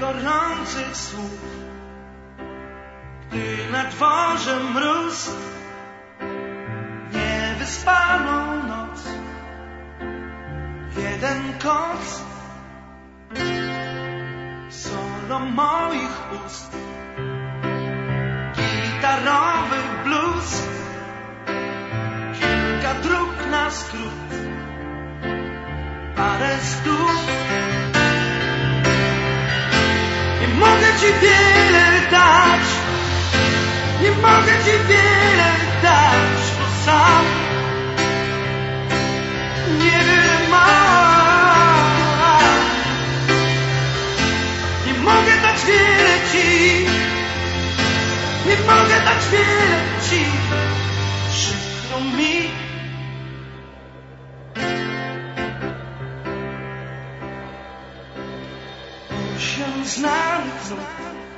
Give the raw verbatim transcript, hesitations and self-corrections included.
gorących słów. Gdy na dworze mróz, niewyspaną noc, jeden koc, solo moich ust, gitarowy blues, kilka dróg na skrót, parę stóp. Nie mogę ci wiele dać, nie mogę ci wiele dać, bo sam niewiele mam. Nie mogę dać wiele ci, nie mogę dać wiele ci, przykro mi. Osiem znanych znów